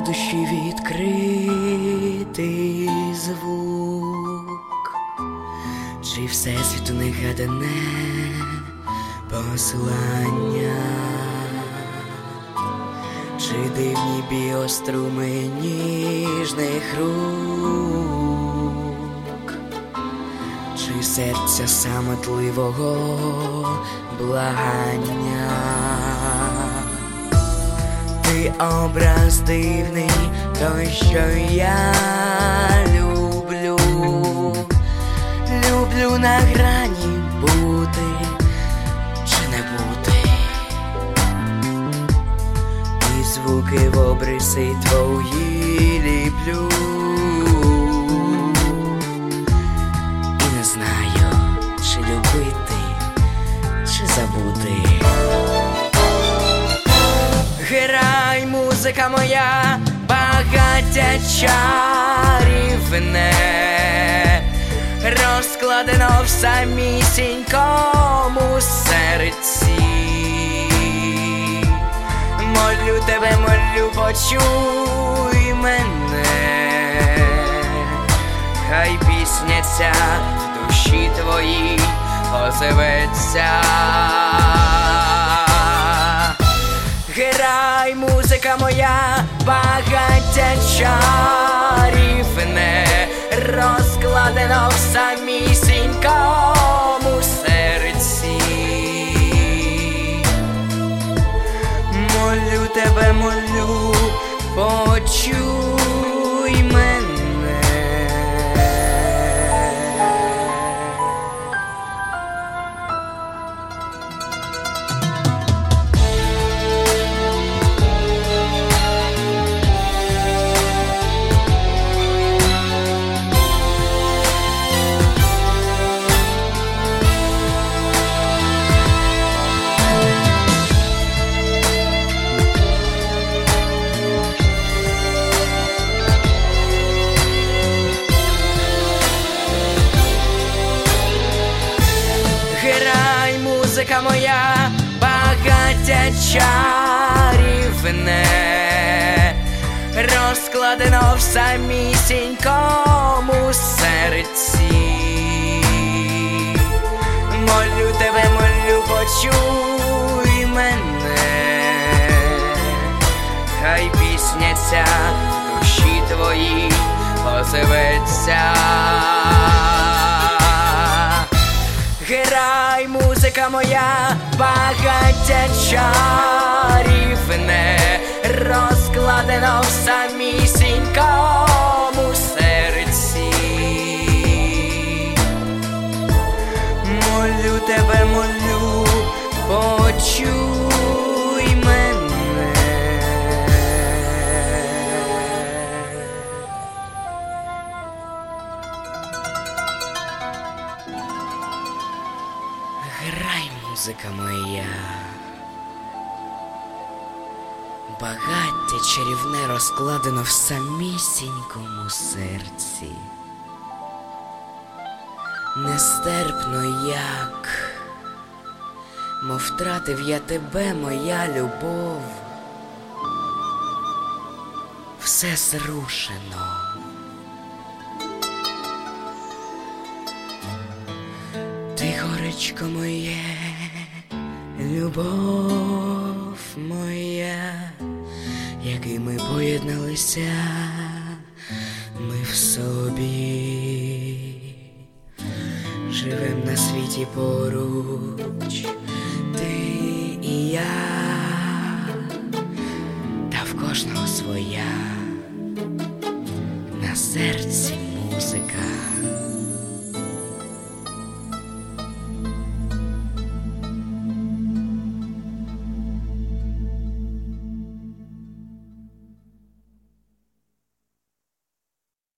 душі відкритий звук, чи всесвіту негадане послання, чи дивні біоструми ніжних рук, чи серця самотливого благання. Ти образ дивний, той, що я люблю. Люблю на грані бути чи не бути, і звуки в обриси твої ліплю, і не знаю, чи любити, чи забути. Грай, музика моя, багаття чарівне, розкладено в самісінькому серці. Молю тебе, молю, почуй мене, хай пісня ця в душі твоїй озиветься. Грай, музика моя, багаття чарівне, розкладено в самісінькому серці. Молю тебе, молю, почуй мене. Грай, музика моя, багаття чарівне, розкладено в самісінькому серці. Молю тебе, молю, почуй мене, хай пісня ця в душі твоїй озиветься. Грай, музика моя, багаття чарівне, розкладено в самісінькому серці. Молю тебе, молю, почуй мене. Грай, музика моя, багаття чарівне, розкладено в самісінькому серці. Нестерпно як, мов втратив я тебе, моя любов. Все зрушено. Ти, горечко моє, любов моя, який ми поєдналися, ми в собі, живем на світі поруч, ти і я, та в кожного своя, на серці музика.